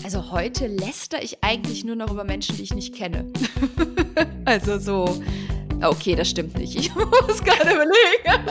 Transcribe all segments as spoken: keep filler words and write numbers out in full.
Also heute lästere ich eigentlich nur noch über Menschen, die ich nicht kenne. Also so, okay, das stimmt nicht. Ich muss gerade überlegen.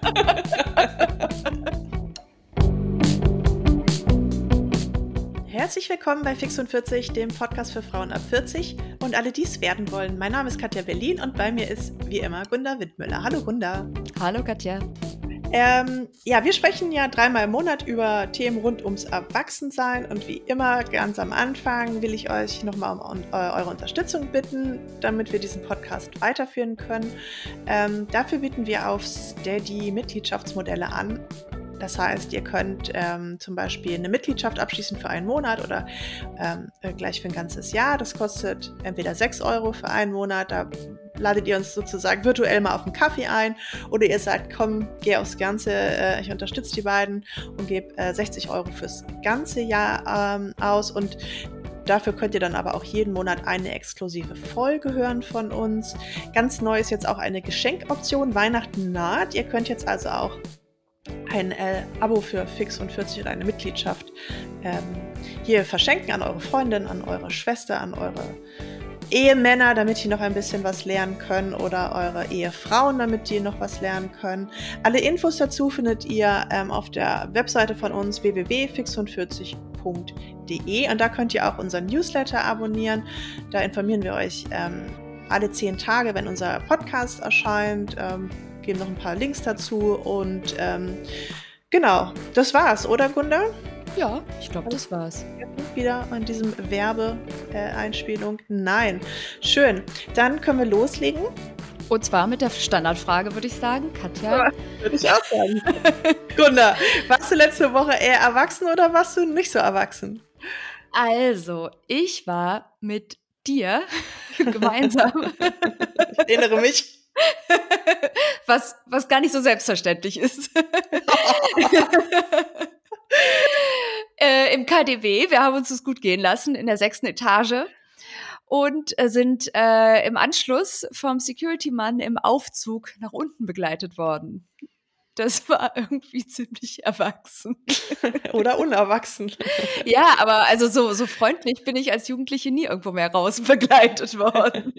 Herzlich willkommen bei Fix und vierzig, dem Podcast für Frauen ab vierzig und alle, die es werden wollen. Mein Name ist Katja Berlin und bei mir ist wie immer Gunda Wittmüller. Hallo Gunda. Hallo Katja. Ähm, ja, wir sprechen ja dreimal im Monat über Themen rund ums Erwachsensein und wie immer ganz am Anfang will ich euch nochmal um, um eure Unterstützung bitten, damit wir diesen Podcast weiterführen können. Ähm, dafür bieten wir auf Steady Mitgliedschaftsmodelle an. Das heißt, ihr könnt ähm, zum Beispiel eine Mitgliedschaft abschließen für einen Monat oder ähm, gleich für ein ganzes Jahr. Das kostet entweder sechs Euro für einen Monat, da ladet ihr uns sozusagen virtuell mal auf einen Kaffee ein, oder ihr sagt, komm, geh aufs Ganze, äh, ich unterstütze die beiden und gebe äh, sechzig Euro fürs ganze Jahr ähm, aus, und dafür könnt ihr dann aber auch jeden Monat eine exklusive Folge hören von uns. Ganz neu ist jetzt auch eine Geschenkoption. Weihnachten naht. Ihr könnt jetzt also auch ein äh, Abo für Fix und vierzig oder eine Mitgliedschaft ähm, hier verschenken an eure Freundin, an eure Schwester, an eure Ehemänner, damit die noch ein bisschen was lernen können, oder eure Ehefrauen, damit die noch was lernen können. Alle Infos dazu findet ihr ähm, auf der Webseite von uns w w w punkt fix und vierzig punkt d e, und da könnt ihr auch unseren Newsletter abonnieren. Da informieren wir euch ähm, alle zehn Tage, wenn unser Podcast erscheint, ähm, geben noch ein paar Links dazu und ähm, genau, das war's, oder Gunda? Ja, ich glaube, das war's. Wieder an diesem Werbeeinspielung. Äh, Nein. Schön. Dann können wir loslegen. Und zwar mit der Standardfrage, würde ich sagen. Katja? Ja, würde ich auch sagen. Gunda, warst du letzte Woche eher erwachsen oder warst du nicht so erwachsen? Also, ich war mit dir gemeinsam. Ich erinnere mich. Was, was gar nicht so selbstverständlich ist. äh, Im K D W, wir haben uns das gut gehen lassen, in der sechsten Etage, und äh, sind äh, im Anschluss vom Security-Mann im Aufzug nach unten begleitet worden. Das war irgendwie ziemlich erwachsen. Oder unerwachsen. Ja, aber also so, so freundlich bin ich als Jugendliche nie irgendwo mehr raus begleitet worden.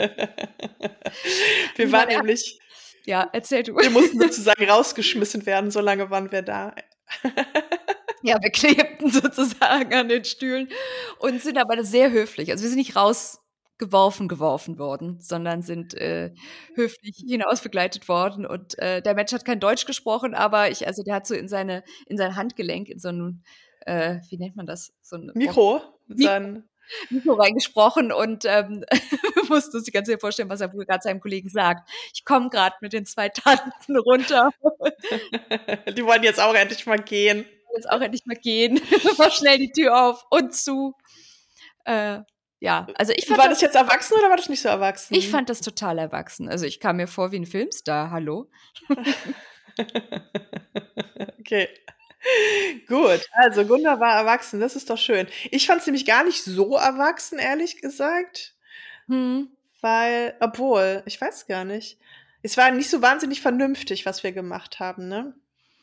Wir waren ja, nämlich... Ja, erzähl du. Wir mussten sozusagen rausgeschmissen werden, so lange waren wir da. Ja, wir klebten sozusagen an den Stühlen und sind aber sehr höflich. Also wir sind nicht rausgeworfen geworfen worden, sondern sind äh, höflich hinaus begleitet worden. Und äh, der Mensch hat kein Deutsch gesprochen, aber ich, also der hat so in seine in sein Handgelenk, in so ein, äh, wie nennt man das? So ein Mikro. Mikro. Mikro reingesprochen, und ähm, wir mussten uns die ganze Zeit vorstellen, was er gerade seinem Kollegen sagt. Ich komme gerade mit den zwei Tanten runter. Die wollen jetzt auch endlich mal gehen. Jetzt auch endlich mal gehen. Mach schnell die Tür auf und zu. Äh, ja, also ich fand War das, das jetzt erwachsen oder war das nicht so erwachsen? Ich fand das total erwachsen. Also ich kam mir vor wie ein Filmstar. Hallo? Okay. Gut, also Gunda war erwachsen, das ist doch schön. Ich fand es nämlich gar nicht so erwachsen, ehrlich gesagt. Hm. Weil, obwohl, ich weiß gar nicht. Es war nicht so wahnsinnig vernünftig, was wir gemacht haben, ne?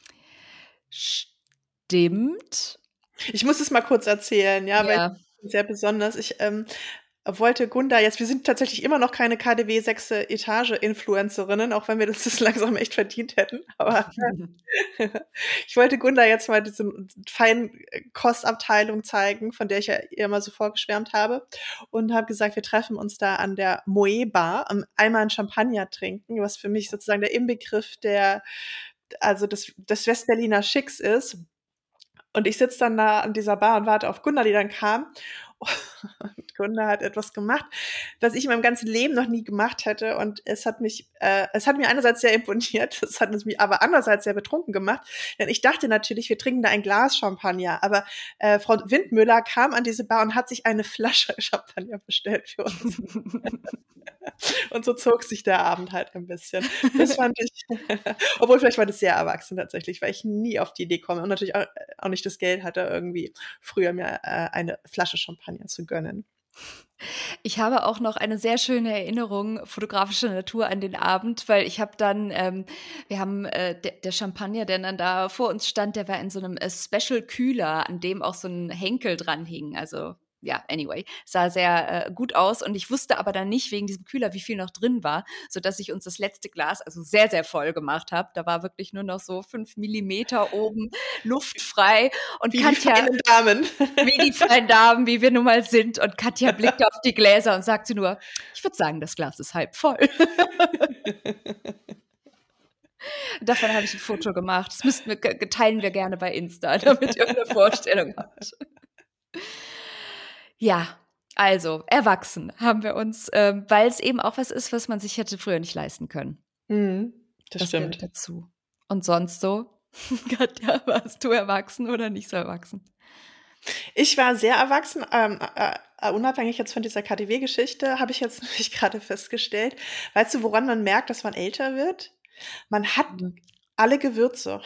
Stimmt. Ich muss es mal kurz erzählen, ja, ja. Weil ich sehr besonders. Ich ähm, wollte Gunda jetzt, wir sind tatsächlich immer noch keine K D W sechste Etage-Influencerinnen, auch wenn wir das, das langsam echt verdient hätten. Aber ich wollte Gunda jetzt mal diese Feinkostabteilung zeigen, von der ich ja immer so vorgeschwärmt habe. Und habe gesagt, wir treffen uns da an der Moe Bar, einmal ein Champagner trinken, was für mich sozusagen der Inbegriff der, also des, des Westberliner Schicks ist. Und ich sitze dann da an dieser Bar und warte auf Gunda, die dann kam. Und Gunda hat etwas gemacht, was ich in meinem ganzen Leben noch nie gemacht hätte. Und es hat mich, äh, es hat mir einerseits sehr imponiert, es hat mich aber andererseits sehr betrunken gemacht. Denn ich dachte natürlich, wir trinken da ein Glas Champagner. Aber äh, Frau Windmüller kam an diese Bar und hat sich eine Flasche Champagner bestellt für uns. Und so zog sich der Abend halt ein bisschen. Das fand ich, obwohl vielleicht war das sehr erwachsen tatsächlich, weil ich nie auf die Idee komme und natürlich auch, auch nicht das Geld hatte, irgendwie früher mir äh, eine Flasche Champagner zu gönnen. Ich habe auch noch eine sehr schöne Erinnerung fotografischer Natur an den Abend, weil ich habe dann, ähm, wir haben äh, der, der Champagner, der dann da vor uns stand, der war in so einem äh, Special-Kühler, an dem auch so ein Henkel dran hing. Also ja, anyway, sah sehr äh, gut aus und ich wusste aber dann nicht wegen diesem Kühler, wie viel noch drin war, sodass ich uns das letzte Glas also sehr, sehr voll gemacht habe. Da war wirklich nur noch so fünf Millimeter oben luftfrei und Wie Katja, die feinen Damen. wie die feinen Damen, wie wir nun mal sind. Und Katja blickte auf die Gläser und sagte nur, ich würde sagen, das Glas ist halb voll. Davon habe ich ein Foto gemacht. Das müssten wir, teilen wir gerne bei Insta, damit ihr eine Vorstellung habt. Ja, also erwachsen haben wir uns, ähm, weil es eben auch was ist, was man sich hätte früher nicht leisten können. Mhm, das, das stimmt. gehört dazu. Und sonst so? Katja, warst du erwachsen oder nicht so erwachsen? Ich war sehr erwachsen, ähm, äh, unabhängig jetzt von dieser K D W-Geschichte, habe ich jetzt nämlich gerade festgestellt. Weißt du, woran man merkt, dass man älter wird? Man hat mhm. alle Gewürze.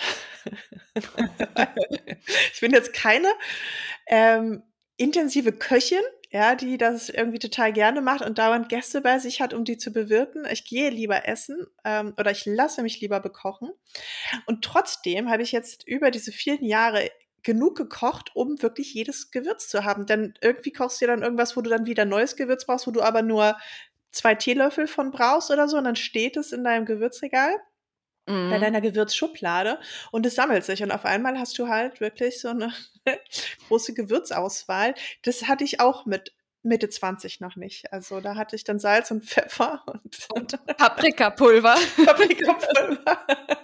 Ich bin jetzt keine ähm, intensive Köchin, ja, die das irgendwie total gerne macht und dauernd Gäste bei sich hat, um die zu bewirten. Ich gehe lieber essen ähm, oder ich lasse mich lieber bekochen. Und trotzdem habe ich jetzt über diese vielen Jahre genug gekocht, um wirklich jedes Gewürz zu haben. Denn irgendwie kochst du dann irgendwas, wo du dann wieder neues Gewürz brauchst, wo du aber nur zwei Teelöffel von brauchst oder so. Und dann steht es in deinem Gewürzregal, mhm. bei deiner Gewürzschublade und es sammelt sich. Und auf einmal hast du halt wirklich so eine große Gewürzauswahl. Das hatte ich auch mit Mitte zwanzig noch nicht. Also da hatte ich dann Salz und Pfeffer und, und Paprikapulver. Paprikapulver.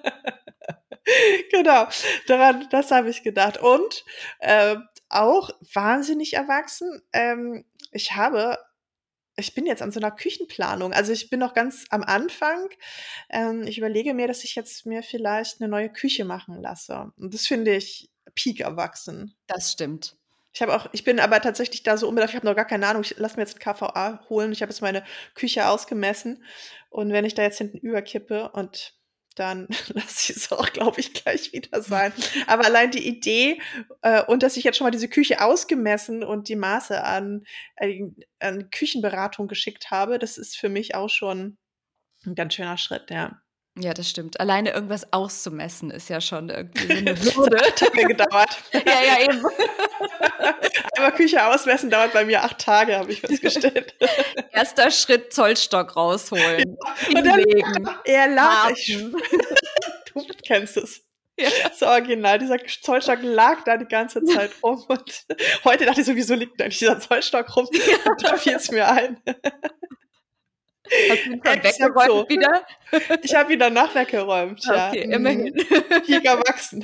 Genau, daran, das habe ich gedacht. Und äh, auch wahnsinnig erwachsen. Ähm, ich habe, ich bin jetzt an so einer Küchenplanung. Also ich bin noch ganz am Anfang. Ähm, ich überlege mir, dass ich jetzt mir vielleicht eine neue Küche machen lasse. Und das finde ich peak erwachsen. Das stimmt. Ich habe auch, ich bin aber tatsächlich da so unbedarft, ich habe noch gar keine Ahnung, ich lasse mir jetzt ein K V A holen. Ich habe jetzt meine Küche ausgemessen. Und wenn ich da jetzt hinten überkippe und dann lasse ich es auch, glaube ich, gleich wieder sein. Aber allein die Idee äh, und dass ich jetzt schon mal diese Küche ausgemessen und die Maße an, äh, an Küchenberatung geschickt habe, das ist für mich auch schon ein ganz schöner Schritt, ja. Ja, das stimmt. Alleine irgendwas auszumessen ist ja schon irgendwie so eine Hürde. Das hat mir gedauert. Ja, ja, eben. Einmal Küche ausmessen dauert bei mir acht Tage, habe ich festgestellt. Erster Schritt, Zollstock rausholen. Ja. Und dann, er lag. Ich, du kennst es. Ja. Das Original. Dieser Zollstock lag da die ganze Zeit rum. Und heute dachte ich so, wieso liegt da nicht dieser Zollstock rum? Und da fiel es mir ein. Hast du ihn dann weggeräumt so. wieder? Ich habe wieder nachweggeräumt, ja. Okay, immerhin. Peak erwachsen.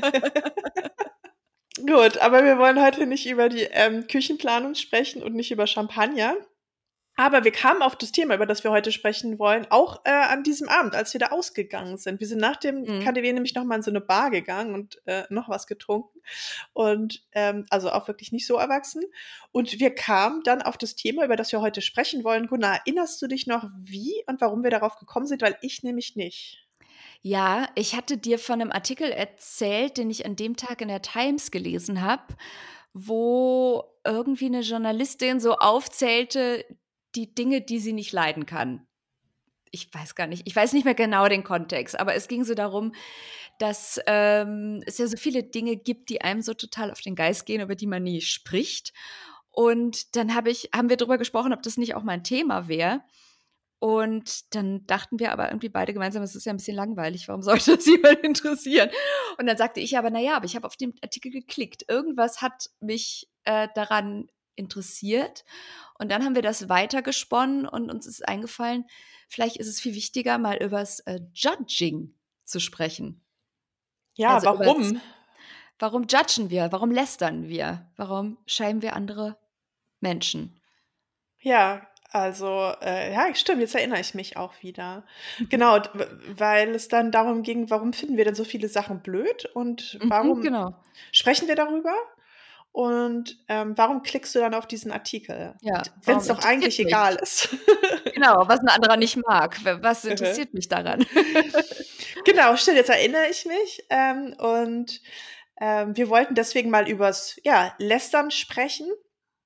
Gut, aber wir wollen heute nicht über die ähm, Küchenplanung sprechen und nicht über Champagner. Aber wir kamen auf das Thema, über das wir heute sprechen wollen, auch äh, an diesem Abend, als wir da ausgegangen sind. Wir sind nach dem mhm. K D W nämlich nochmal in so eine Bar gegangen und äh, noch was getrunken. Und ähm, also auch wirklich nicht so erwachsen. Und wir kamen dann auf das Thema, über das wir heute sprechen wollen. Gunnar, erinnerst du dich noch, wie und warum wir darauf gekommen sind? Weil ich nämlich nicht. Ja, ich hatte dir von einem Artikel erzählt, den ich an dem Tag in der Times gelesen habe, wo irgendwie eine Journalistin so aufzählte, die Dinge, die sie nicht leiden kann. Ich weiß gar nicht, ich weiß nicht mehr genau den Kontext, aber es ging so darum, dass ähm, es ja so viele Dinge gibt, die einem so total auf den Geist gehen, über die man nie spricht. Und dann hab ich, haben wir darüber gesprochen, ob das nicht auch mal ein Thema wäre. Und dann dachten wir aber irgendwie beide gemeinsam, es ist ja ein bisschen langweilig, warum sollte das jemand interessieren? Und dann sagte ich aber, naja, aber ich habe auf den Artikel geklickt. Irgendwas hat mich äh, daran interessiert. Und dann haben wir das weitergesponnen und uns ist eingefallen, vielleicht ist es viel wichtiger, mal übers äh, Judging zu sprechen. Ja, also warum? Übers, warum judgen wir? Warum lästern wir? Warum schämen wir andere Menschen? Ja, also, äh, ja, stimmt, jetzt erinnere ich mich auch wieder. Genau, weil es dann darum ging, warum finden wir denn so viele Sachen blöd und warum mhm, genau. sprechen wir darüber? Und ähm, warum klickst du dann auf diesen Artikel? Ja, wenn es doch eigentlich mich? egal ist. Genau, was ein anderer nicht mag. Was interessiert mich daran? Genau, stimmt, jetzt erinnere ich mich. Ähm, und ähm, wir wollten deswegen mal übers ja, Lästern sprechen.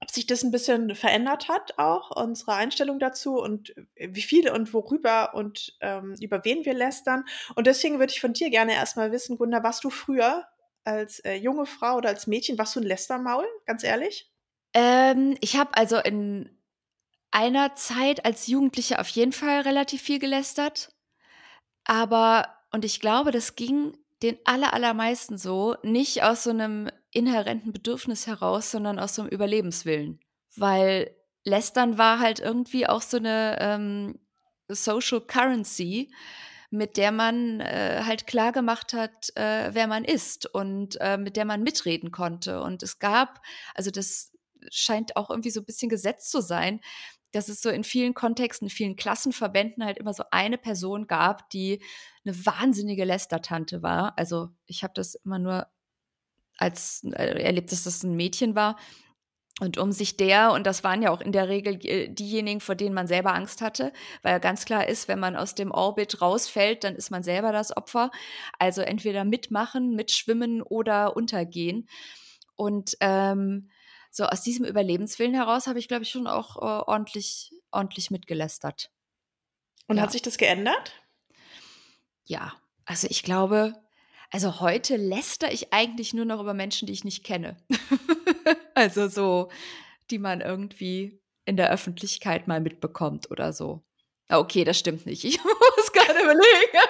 ob sich das ein bisschen verändert hat auch, unsere Einstellung dazu und wie viel und worüber und ähm, über wen wir lästern. Und deswegen würde ich von dir gerne erstmal wissen, Gunda, warst du früher als äh, junge Frau oder als Mädchen, warst du ein Lästermaul, ganz ehrlich? Ähm, ich habe also in einer Zeit als Jugendliche auf jeden Fall relativ viel gelästert. Aber und ich glaube, das ging den aller allermeisten so, nicht aus so 'nem inhärenten Bedürfnis heraus, sondern aus so 'm Überlebenswillen. Weil Lästern war halt irgendwie auch so 'ne, ähm, Social Currency, mit der man, äh, halt klargemacht hat, äh, wer man ist und, äh, mit der man mitreden konnte. Und es gab also, das scheint auch irgendwie so 'n bisschen Gesetz zu sein, dass es so in vielen Kontexten, in vielen Klassenverbänden halt immer so eine Person gab, die 'ne wahnsinnige Lästertante war. Also, ich habe das immer nur als äh, erlebt, dass das 'n Mädchen war. Und um sich der und das waren ja auch in der Regel äh, diejenigen, vor denen man selber Angst hatte, weil ja ganz klar ist, wenn man aus dem Orbit rausfällt, dann ist man selber das Opfer. Also, entweder mitmachen, mitschwimmen oder untergehen. Und, ähm, so aus diesem Überlebenswillen heraus habe ich, glaube ich, schon auch, äh, ordentlich ordentlich mitgelästert. Und hat Ja. sich das geändert? Ja, also ich glaube also heute lästere ich eigentlich nur noch über Menschen, die ich nicht kenne. Also so, die man irgendwie in der Öffentlichkeit mal mitbekommt oder so. Ah, okay, das stimmt nicht. Ich muss gerade überlegen.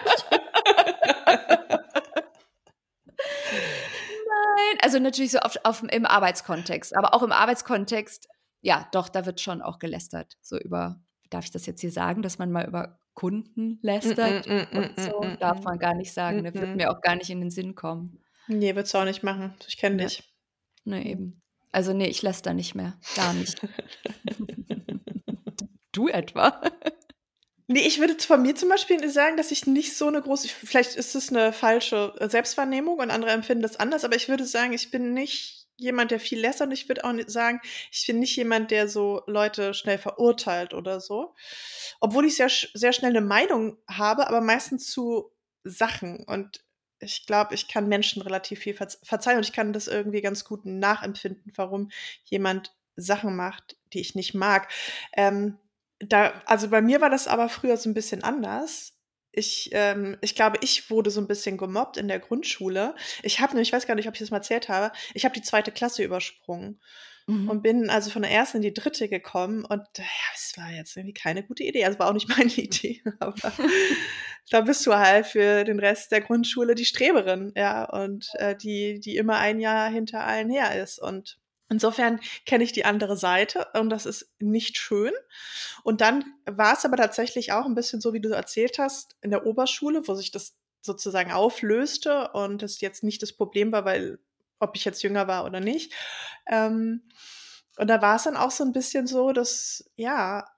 Nein, also natürlich so auf auf im Arbeitskontext, aber auch im Arbeitskontext, ja, doch, da wird schon auch gelästert, so über darf ich das jetzt hier sagen, dass man mal über Kunden Mm, mm, lästert mm, und mm, so? mm, Darf mm, man gar nicht sagen, mm, ne? Würde mm. mir auch gar nicht in den Sinn kommen. Ne, würdest du auch nicht machen. Ich kenne Ne, dich. ne, Mhm. eben. Also, ne, ich lästere nicht mehr, gar nicht. Du etwa? Ne, ich würde von mir zum Beispiel sagen, dass ich nicht so 'ne große vielleicht ist es 'ne falsche, äh, Selbstwahrnehmung und andere empfinden das anders, aber ich würde sagen, ich bin nicht jemand, der viel lästert und ich würde auch ni sagen, ich bin nicht jemand, der so Leute schnell verurteilt oder so. Obwohl ich sehr sch sehr schnell 'ne Meinung habe, aber meistens zu Sachen. Und ich glaube, ich kann Menschen relativ viel verz verzeihen und ich kann das irgendwie ganz gut nachempfinden, warum jemand Sachen macht, die ich nicht mag. Ähm, da also, bei mir war das aber früher so 'n bisschen anders. Ich ähm, ich glaube, ich wurde so 'n bisschen gemobbt in der Grundschule. Ich habe nämlich ich weiß gar nicht, ob ich das mal erzählt habe, ich habe die zweite Klasse übersprungen und Mhm. bin also von der ersten in die dritte gekommen und, ja, es war jetzt irgendwie keine gute Idee. Also, war auch nicht meine Idee, aber da bist du halt für den Rest der Grundschule die Streberin, ja, und, äh, die die immer ein Jahr hinter allen her ist. Und insofern kenne ich die andere Seite und das ist nicht schön. Und dann war's aber tatsächlich auch 'n bisschen so, wie du erzählt hast, in der Oberschule, wo sich das sozusagen auflöste und das jetzt nicht das Problem war, weil ob ich jetzt jünger war oder nicht. Ähm, und da war's dann auch so 'n bisschen so, dass, ja,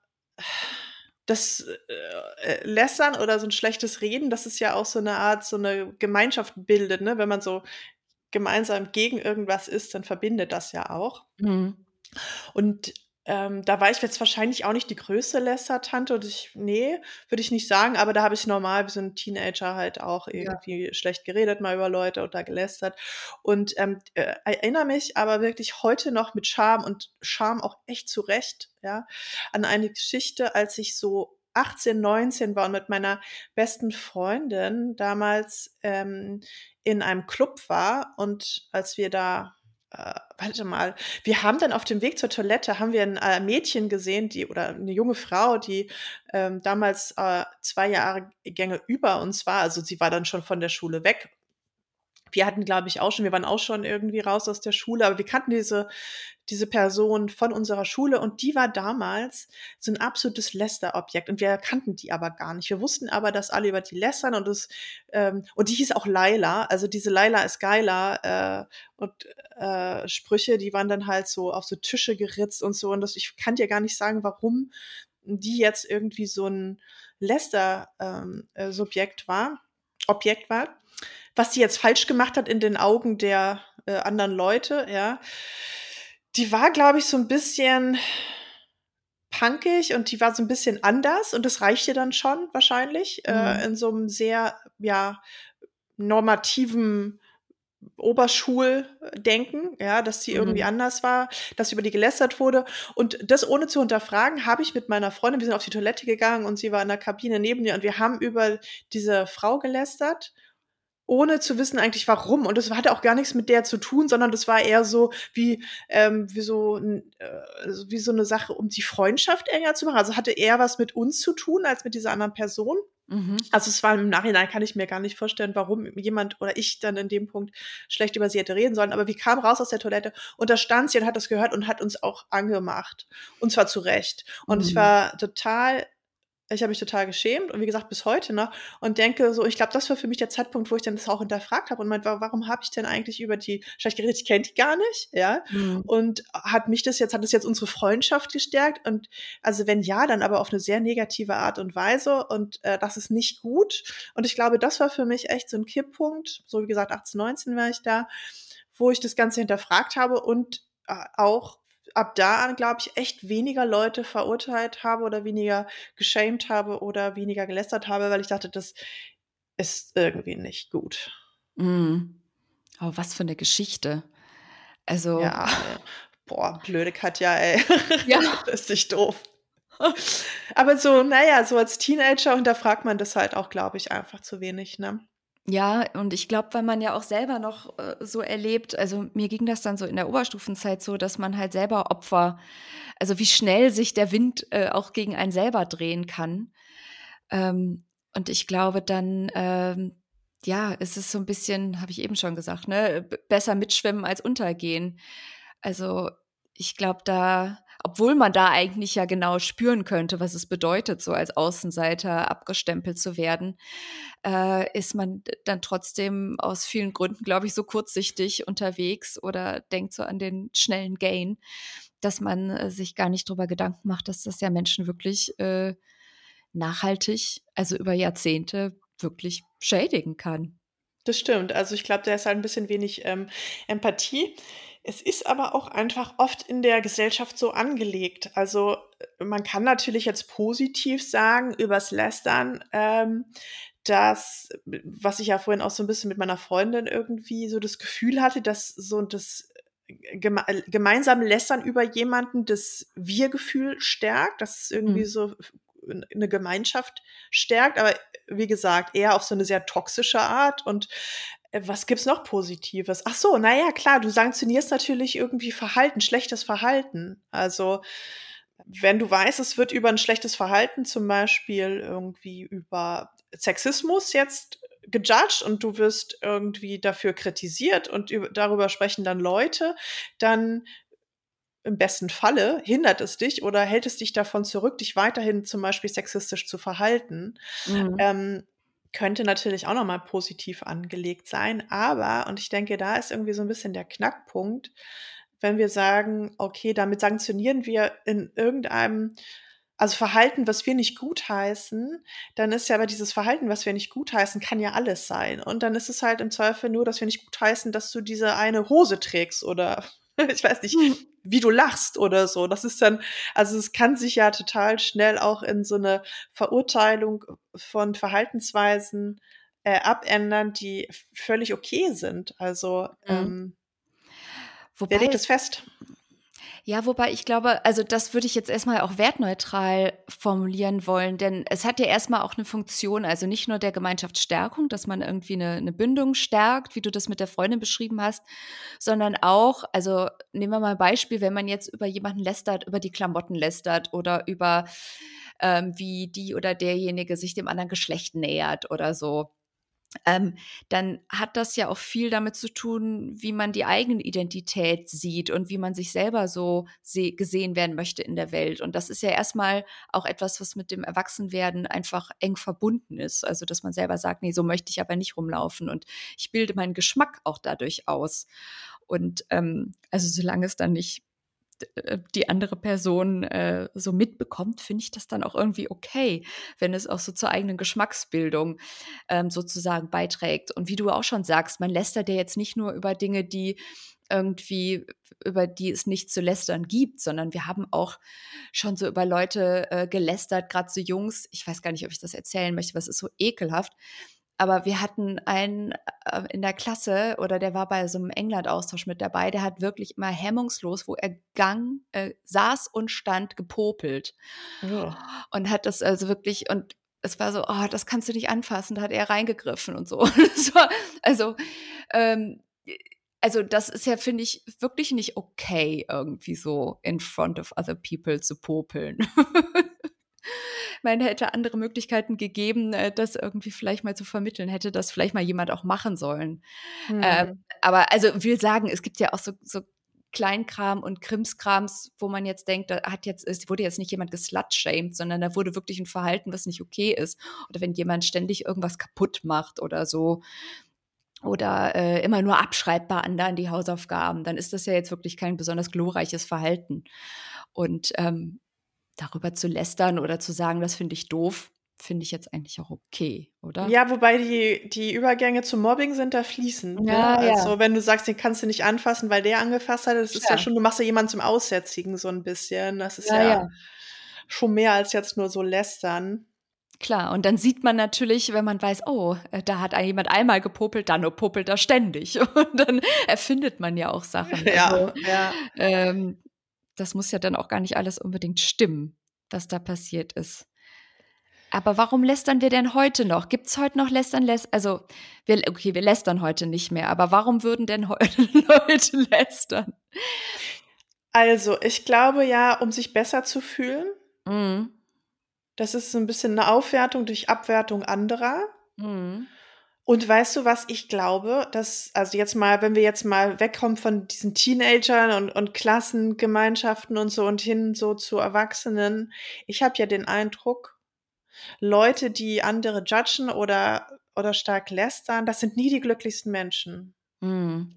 das, äh, äh, Lästern oder so 'n schlechtes Reden, das ist ja auch so 'ne Art so 'ne Gemeinschaft bildet, ne? Wenn man so gemeinsam gegen irgendwas ist, dann verbindet das ja auch. Mhm. Und, ähm, da war ich jetzt wahrscheinlich auch nicht die größte Lästertante und ich ne, würde ich nicht sagen, aber da habe ich normal wie so 'n Teenager halt auch Ja. irgendwie schlecht geredet mal über Leute oder gelästert. Und, ähm, äh, erinnere mich aber wirklich heute noch mit Scham und Scham auch echt zu Recht, ja, an eine Geschichte, als ich so achtzehn, neunzehn war und mit meiner besten Freundin damals, ähm, in einem Club war und als wir da äh, warte mal, wir haben dann auf dem Weg zur Toilette haben wir 'n, äh, Mädchen gesehen, die oder 'ne junge Frau, die, ähm, damals, äh, zwei Jahrgänge über uns war. Also, sie war dann schon von der Schule weg. Wir hatten, glaube ich, auch schon wir waren auch schon irgendwie raus aus der Schule, aber wir kannten diese diese Person von unserer Schule und die war damals so 'n absolutes Lästerobjekt und wir kannten die aber gar nicht. Wir wussten aber, dass alle über die lästern und das ähm, und die hieß auch Laila. Also, diese „Laila ist geiler“, äh, und, äh, Sprüche, die waren dann halt so auf so Tische geritzt und so und das ich kann dir gar nicht sagen, warum die jetzt irgendwie so 'n Läster ähm, äh, Subjekt war Objekt war. Was sie jetzt falsch gemacht hat in den Augen der, äh, anderen Leute, ja. Die war, glaube ich, so 'n bisschen punkig und die war so 'n bisschen anders und das reichte dann schon wahrscheinlich, äh, Mhm. in so 'nem sehr, ja, normativen Oberschuldenken, ja, dass sie irgendwie Mhm. anders war, dass über die gelästert wurde. Und das ohne zu hinterfragen, habe ich mit meiner Freundin, wir sind auf die Toilette gegangen und sie war in der Kabine neben mir und wir haben über diese Frau gelästert, ohne zu wissen eigentlich warum. Und das hatte auch gar nichts mit der zu tun, sondern das war eher so wie, ähm, wie so, n- äh, wie so eine Sache, um die Freundschaft enger zu machen. Also hatte eher was mit uns zu tun als mit dieser anderen Person. Mhm. Also es war im Nachhinein, kann ich mir gar nicht vorstellen, warum jemand oder ich dann in dem Punkt schlecht über sie hätte reden sollen. Aber wir kamen raus aus der Toilette und da stand sie und hat das gehört und hat uns auch angemacht. Und zwar zu Recht. Und ich Mhm. war total, ich habe mich total geschämt und wie gesagt bis heute noch und denke so, ich glaube, das war für mich der Zeitpunkt, wo ich dann das auch hinterfragt habe und meinte, wa- warum habe ich denn eigentlich über die schlecht geredet? Ich kenne die gar nicht, ja. Mhm. Und hat mich das jetzt, hat das jetzt unsere Freundschaft gestärkt? Und also wenn ja, dann aber auf eine sehr negative Art und Weise und äh, das ist nicht gut. Und ich glaube, das war für mich echt so ein Kipppunkt, so wie gesagt, achtzehn, neunzehn war ich da, wo ich das Ganze hinterfragt habe und äh, auch ab da an, glaube ich, echt weniger Leute verurteilt habe oder weniger geschämt habe oder weniger gelästert habe, weil ich dachte, das ist irgendwie nicht gut. Mhm. Oh, was für eine Geschichte. Also, Ja, ey. Boah, blöde Katja, ey. ja. Richtig doof. Aber so, naja, so als Teenager hinterfragt man das halt auch, glaube ich, einfach zu wenig, ne? Ja, und ich glaube, weil man ja auch selber noch, äh, so erlebt, also, mir ging das dann so in der Oberstufenzeit so, dass man halt selber Opfer, also, wie schnell sich der Wind, äh, auch gegen einen selber drehen kann. Ähm, und ich glaube dann, ähm, ja, es ist so ein bisschen, habe ich eben schon gesagt, ne, b besser mitschwimmen als untergehen. Also, ich glaube da, obwohl man da eigentlich ja genau spüren könnte, was es bedeutet, so als Außenseiter abgestempelt zu werden, äh, ist man d dann trotzdem aus vielen Gründen, glaube ich, so kurzsichtig unterwegs oder denkt so an den schnellen Gain, dass man, äh, sich gar nicht drüber Gedanken macht, dass das ja Menschen wirklich, äh, nachhaltig, also über Jahrzehnte wirklich schädigen kann. Das stimmt. Also, ich glaube, da ist halt ein bisschen wenig, ähm, Empathie. Es ist aber auch einfach oft in der Gesellschaft so angelegt. Also, äh, man kann natürlich jetzt positiv sagen übers Lästern, ähm, dass was ich ja vorhin auch so ein bisschen mit meiner Freundin irgendwie so das Gefühl hatte, dass so das geme äh, gemeinsame Lästern über jemanden das Wir-Gefühl stärkt, dass es irgendwie Mhm. so eine Gemeinschaft stärkt, aber wie gesagt, eher auf so eine sehr toxische Art. Und, äh, was gibt's noch Positives? Ach so, na ja, klar, du sanktionierst natürlich irgendwie Verhalten, schlechtes Verhalten. Also, wenn du weißt, es wird über ein schlechtes Verhalten, zum Beispiel irgendwie über Sexismus jetzt gejudged und du wirst irgendwie dafür kritisiert und üb darüber sprechen dann Leute, dann im besten Falle hindert es dich oder hält es dich davon zurück, dich weiterhin zum Beispiel sexistisch zu verhalten. Mhm. Ähm, könnte natürlich auch noch mal positiv angelegt sein, aber und ich denke, da ist irgendwie so ein bisschen der Knackpunkt, wenn wir sagen: „Okay, damit sanktionieren wir in irgendeinem also, Verhalten, was wir nicht gutheißen“, dann ist ja aber dieses Verhalten, was wir nicht gutheißen, kann ja alles sein. Und dann ist es halt im Zweifel nur, dass wir nicht gutheißen, dass du diese eine Hose trägst oder ich weiß nicht, Mhm. wie du lachst oder so. Das ist dann also, es kann sich ja total schnell auch in so 'ne Verurteilung von Verhaltensweisen, äh, abändern, die v völlig okay sind. Also, Mhm. ähm, wer legt Wobei das fest? Ja, wobei ich glaube, also das würde ich jetzt erst mal auch wertneutral formulieren wollen, denn es hat ja erst mal auch 'ne Funktion, also nicht nur der Gemeinschaftsstärkung, dass man irgendwie 'ne 'ne Bindung stärkt, wie du das mit der Freundin beschrieben hast, sondern auch, also nehmen wir mal 'n Beispiel, wenn man jetzt über jemanden lästert, über die Klamotten lästert oder über, ähm, wie die oder derjenige sich dem anderen Geschlecht nähert oder so. Ähm, dann hat das ja auch viel damit zu tun, wie man die eigene Identität sieht und wie man sich selber so seh gesehen werden möchte in der Welt. Und das ist ja erstmal auch etwas, was mit dem Erwachsenwerden einfach eng verbunden ist. Also, dass man selber sagt: „Ne, so möchte ich aber nicht rumlaufen und ich bilde meinen Geschmack auch dadurch aus.“ Und, ähm, also, solange es dann nicht äh, die andere Person, äh, so mitbekommt, finde ich das dann auch irgendwie okay, wenn es auch so zur eigenen Geschmacksbildung, ähm, sozusagen beiträgt. Und wie du auch schon sagst, man lästert ja jetzt nicht nur über Dinge, die irgendwie über die es nicht zu lästern gibt, sondern wir haben auch schon so über Leute, äh, gelästert, grad so Jungs. Ich weiß gar nicht, ob ich das erzählen möchte, aber es ist so ekelhaft. aber wir hatten einen äh, in der Klasse, oder der war bei so einem England-Austausch mit dabei, der hat wirklich immer hemmungslos, wo er gang, äh, saß und stand, gepopelt. Oh. Und hat das also wirklich, und es war so, oh, das kannst du nicht anfassen, da hat er reingegriffen und so. Das war, also, ähm, also das ist ja, finde ich, wirklich nicht okay, irgendwie so in front of other people zu popeln. Ich meine, hätte andere Möglichkeiten gegeben, äh, das irgendwie vielleicht mal zu vermitteln, hätte das vielleicht mal jemand auch machen sollen. Äh, Hm. aber also will sagen, es gibt ja auch so, so Kleinkram und Krimskrams, wo man jetzt denkt, da hat jetzt, es wurde jetzt nicht jemand geslutshamed, sondern da wurde wirklich ein Verhalten, was nicht okay ist. Oder wenn jemand ständig irgendwas kaputt macht oder so. Oder äh, immer nur abschreibt bei anderen die Hausaufgaben, dann ist das ja jetzt wirklich kein besonders glorreiches Verhalten. Und ähm, darüber zu lästern oder zu sagen, das finde ich doof, finde ich jetzt eigentlich auch okay, oder? Ja, wobei die, die Übergänge zum Mobbing sind da fließend. Ne? Ja, ja. Also wenn du sagst, den kannst du nicht anfassen, weil der angefasst hat, das ist ja Klar. schon, du machst ja jemanden zum Aussätzigen so ein bisschen. Das ist Ja, ja, ja. schon mehr als jetzt nur so lästern. Klar, und dann sieht man natürlich, wenn man weiß, oh, äh, da hat jemand einmal gepopelt, dann popelt er ständig. Und dann erfindet man ja auch Sachen. Ja, Also, ja. ähm, das muss ja dann auch gar nicht alles unbedingt stimmen, was da passiert ist. Aber warum lästern wir denn heute noch? Gibt es heute noch Lästern? Läs- also, wir, okay, wir lästern heute nicht mehr, aber warum würden denn heute Leute lästern? Also ich glaube ja, um sich besser zu fühlen, Mhm. das ist so ein bisschen eine Aufwertung durch Abwertung anderer. Mhm. Und weißt du, was ich glaube, dass, also jetzt mal, wenn wir jetzt mal wegkommen von diesen Teenagern und, und Klassengemeinschaften und so und hin so zu Erwachsenen, ich habe ja den Eindruck, Leute, die andere judgen oder, oder stark lästern, das sind nie die glücklichsten Menschen. Mhm.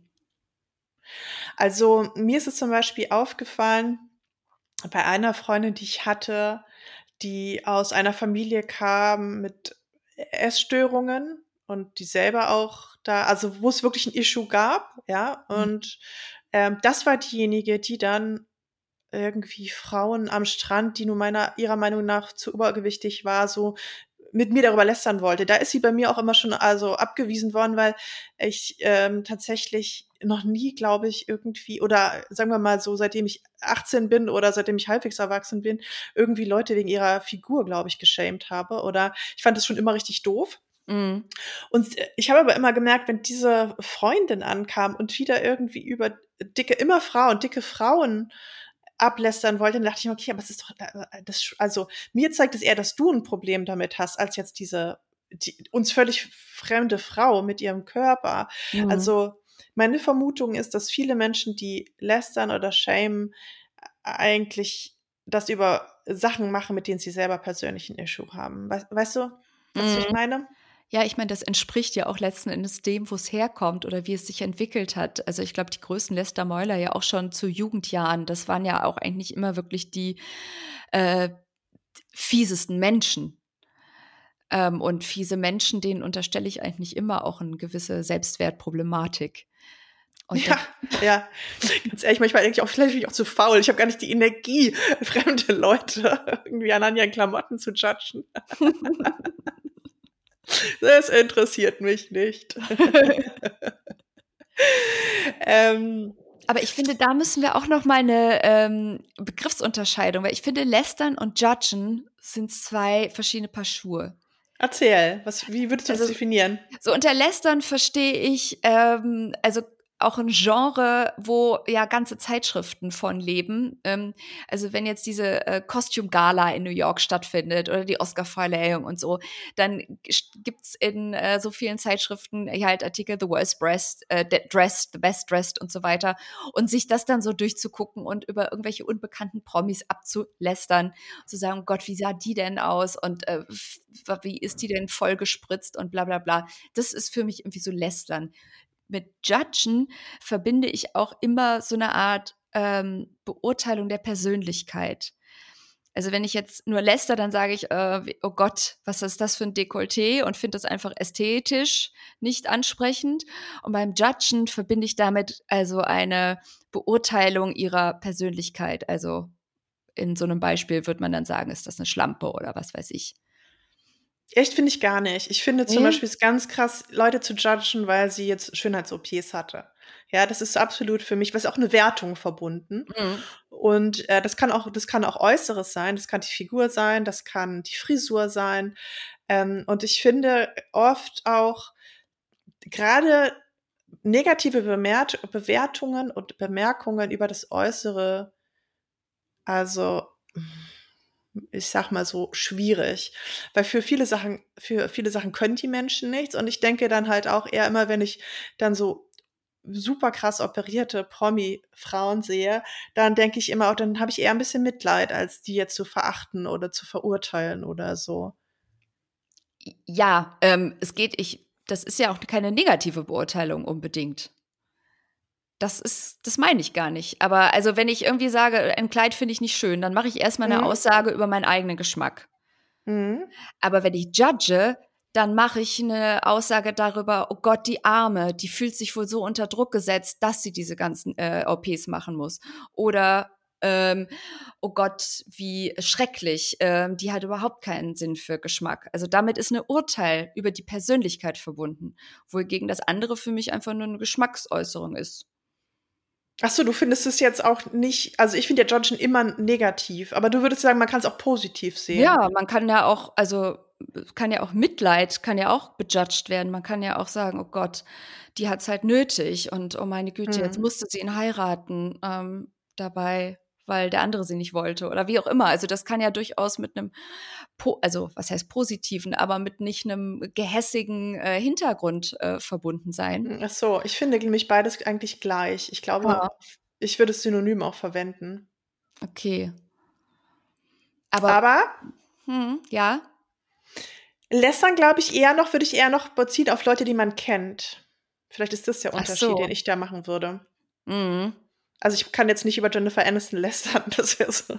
Also mir ist es zum Beispiel aufgefallen, bei einer Freundin, die ich hatte, die aus einer Familie kam mit Essstörungen und die selber auch da, also wo es wirklich ein Issue gab, ja, Mhm. und ähm, das war diejenige, die dann irgendwie Frauen am Strand, die nun meiner ihrer Meinung nach zu übergewichtig war, so mit mir darüber lästern wollte. Da ist sie bei mir auch immer schon also abgewiesen worden, weil ich ähm, tatsächlich noch nie, glaube ich, irgendwie, oder sagen wir mal so, seitdem ich achtzehn bin oder seitdem ich halbwegs erwachsen bin, irgendwie Leute wegen ihrer Figur, glaube ich, geschämt habe. Oder ich fand das schon immer richtig doof. Mhm. Und ich habe aber immer gemerkt, wenn diese Freundin ankam und wieder irgendwie über dicke, immer Frauen, dicke Frauen ablästern wollte, dann dachte ich mir, okay, aber es ist doch, das, also mir zeigt es eher, dass du ein Problem damit hast, als jetzt diese die, uns völlig fremde Frau mit ihrem Körper. Mhm. Also meine Vermutung ist, dass viele Menschen, die lästern oder shamen, eigentlich das über Sachen machen, mit denen sie selber persönlich ein Issue haben. Weißt, weißt du, was ich Mhm. meine? Ja, ich meine, das entspricht ja auch letzten Endes dem, wo es herkommt oder wie es sich entwickelt hat. Also ich glaube, die größten Lästermäuler ja auch schon zu Jugendjahren, das waren ja auch eigentlich immer wirklich die äh, fiesesten Menschen. Ähm, und fiese Menschen, denen unterstelle ich eigentlich immer auch eine gewisse Selbstwertproblematik. Und Ja, dann, ja. Ganz ehrlich, manchmal denke ich auch, vielleicht bin ich auch zu faul. Ich habe gar nicht die Energie, fremde Leute irgendwie an ihren Klamotten zu judgen. Das interessiert mich nicht. ähm, aber ich finde, da müssen wir auch noch mal eine ähm, Begriffsunterscheidung, weil ich finde, lästern und judgen sind zwei verschiedene Paar Schuhe. Erzähl, was, wie würdest du das Also definieren? so unter Lästern verstehe ich ähm, also auch ein Genre, wo ja ganze Zeitschriften von leben. Ähm, also wenn jetzt diese äh, Costume Gala in New York stattfindet oder die Oscarverleihung und so, dann gibt's in äh, so vielen Zeitschriften ja halt Artikel The Worst Dressed, äh, Dressed, The Best Dressed und so weiter. Und sich das dann so durchzugucken und über irgendwelche unbekannten Promis abzulästern, zu sagen, oh Gott, wie sah die denn aus und äh, wie ist die denn voll gespritzt und bla bla bla. Das ist für mich irgendwie so Lästern. Mit Judgen verbinde ich auch immer so eine Art ähm, Beurteilung der Persönlichkeit. Also wenn ich jetzt nur läster, dann sage ich, äh, oh Gott, was ist das für ein Dekolleté und finde das einfach ästhetisch nicht ansprechend. Und beim Judgen verbinde ich damit also eine Beurteilung ihrer Persönlichkeit. Also in so einem Beispiel würde man dann sagen, ist das eine Schlampe oder was weiß ich. Echt, finde ich gar nicht. Ich finde zum Ne? Beispiel es ganz krass, Leute zu judgen, weil sie jetzt Schönheits-O Ps hatte. Ja, das ist absolut für mich, was auch eine Wertung verbunden. Mhm. Und äh, das kann auch, das kann auch Äußeres sein, das kann die Figur sein, das kann die Frisur sein. Ähm, und ich finde oft auch gerade negative Bemerk Bewertungen und Bemerkungen über das Äußere, also ich sag mal so, schwierig. Weil für viele Sachen, für viele Sachen können die Menschen nichts. Und ich denke dann halt auch eher immer, wenn ich dann so super krass operierte Promi-Frauen sehe, dann denke ich immer auch, dann habe ich eher ein bisschen Mitleid, als die jetzt zu verachten oder zu verurteilen oder so. Ja, ähm, es geht, ich, das ist ja auch keine negative Beurteilung unbedingt. Das ist, das meine ich gar nicht. Aber also, wenn ich irgendwie sage, ein Kleid finde ich nicht schön, dann mache ich erstmal eine Mhm. Aussage über meinen eigenen Geschmack. Mhm. Aber wenn ich judge, dann mache ich eine Aussage darüber, oh Gott, die Arme, die fühlt sich wohl so unter Druck gesetzt, dass sie diese ganzen äh, O Ps machen muss. Oder ähm, oh Gott, wie schrecklich, ähm, die hat überhaupt keinen Sinn für Geschmack. Also damit ist ein Urteil über die Persönlichkeit verbunden, wohingegen das andere für mich einfach nur eine Geschmacksäußerung ist. Ach so, du findest es jetzt auch nicht, also ich finde ja Judgen immer negativ, aber du würdest sagen, man kann es auch positiv sehen. Ja, man kann ja auch, also kann ja auch Mitleid, kann ja auch bejudged werden. Man kann ja auch sagen, oh Gott, die hat's halt nötig und oh meine Güte, jetzt Mhm. musste sie ihn heiraten, ähm, dabei, weil der andere sie nicht wollte oder wie auch immer. Also das kann ja durchaus mit einem, po also was heißt positiven, aber mit nicht einem gehässigen äh, Hintergrund äh, verbunden sein. Ach so, ich finde nämlich beides eigentlich gleich. Ich glaube, Ah, ich würde es synonym auch verwenden. okay. Aber Aber hm, ja, lästern, glaube ich, eher noch, würde ich eher noch beziehen auf Leute, die man kennt. Vielleicht ist das der ach Unterschied, den so. ich da machen würde. Mhm. Also ich kann jetzt nicht über Jennifer Aniston lästern, das wäre so